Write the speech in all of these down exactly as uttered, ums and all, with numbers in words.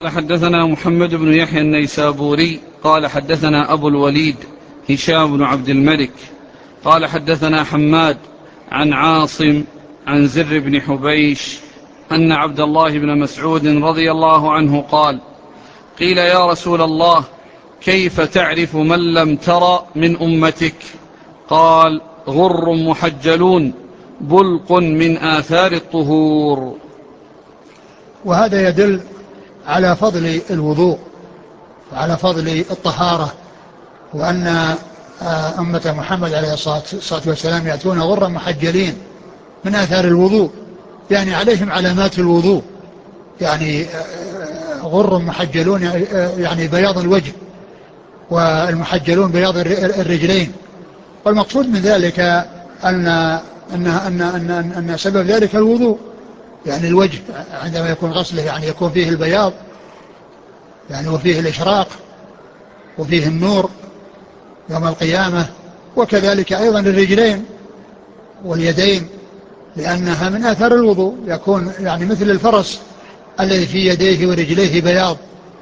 قال حدثنا محمد بن يحيى النيسابوري قال حدثنا أبو الوليد هشام بن عبد الملك قال حدثنا حماد عن عاصم عن زر بن حبيش أن عبد الله بن مسعود رضي الله عنه قال: قيل يا رسول الله كيف تعرف من لم تر من أمتك؟ قال: غر محجلون بلق من آثار الطهور. وهذا يدل على فضل الوضوء وعلى فضل الطهارة، وأن أمة محمد عليه الصلاة والسلام يأتون غرا محجلين من آثار الوضوء، يعني عليهم علامات الوضوء، يعني غر محجلون يعني بياض الوجه، والمحجلون بياض الرجلين. والمقصود من ذلك أن, أن, أن, أن, أن سبب ذلك الوضوء، يعني الوجه عندما يكون غسله يعني يكون فيه البياض يعني وفيه الإشراق وفيه النور يوم القيامة، وكذلك أيضا الرجلين واليدين، لأنها من آثار الوضوء، يكون يعني مثل الفرس الذي في يديه ورجليه بياض،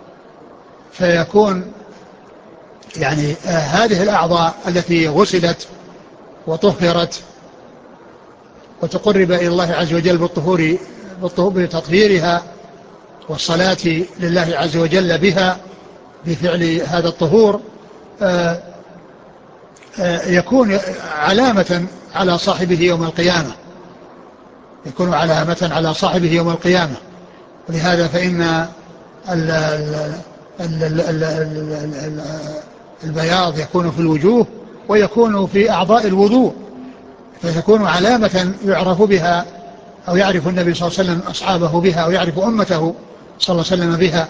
فيكون يعني آه هذه الأعضاء التي غسلت وطهرت وتقرب إلى الله عز وجل بالطهور بتطهيرها والصلاة لله عز وجل بها بفعل هذا الطهور، آه آه يكون علامة على صاحبه يوم القيامة، يكون علامة على صاحبه يوم القيامة. ولهذا فإن ال ال ال ال ال ال البياض يكون في الوجوه ويكون في أعضاء الوضوء، فتكون علامة يعرف بها أو يعرف النبي صلى الله عليه وسلم أصحابه بها أو يعرف أمته صلى الله عليه وسلم بها.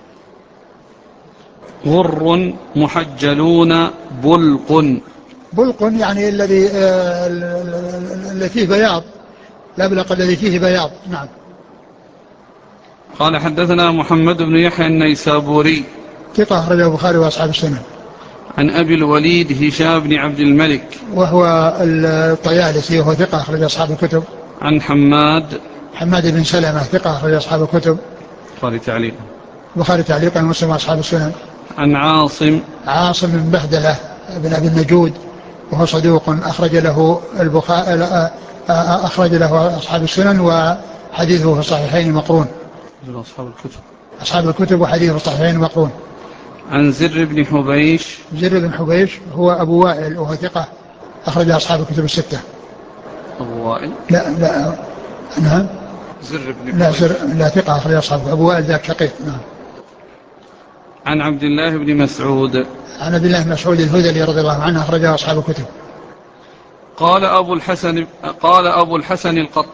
غر محجلون بلق. بلق يعني الذي الذي فيه بياض، الأبلق الذي فيه بياض. نعم. قال حدثنا محمد بن يحيى النيسابوري ثقة أخرجه البخاري وأصحاب السنن. عن أبي الوليد هشام بن عبد الملك وهو الطيالسي وهو ثقة أخرج أصحاب الكتب. عن حماد حماد بن سلمة ثقة أخرج أصحاب الكتب. البخاري تعليقا البخاري تعليقا ومسلم وأصحاب السنن. عن عاصم عاصم بن بهدلة بن أبي النجود وهو صدوق أخرج له البخاري أخرج له أصحاب السنن وحديثه في الصحيحين مقرون. أصحاب الكتب أصحاب الكتب وحديثه في الصحيحين مقرون. عن زر بن حبيش. زر بن حبيش هو أبو وائل وهو ثقة أخرج أصحاب الكتب الستة. أبو وائل لا لا نعم زر بن لا حبيش زر لا ثقة أخرج أصحاب أبو وائل ذاك شقيق. نعم. عن عبد الله بن مسعود. عن عبد الله بن مسعود الهذلي رضي الله عنه أخرجه أصحاب الكتب. قال أبو الحسن قال أبو الحسن القطان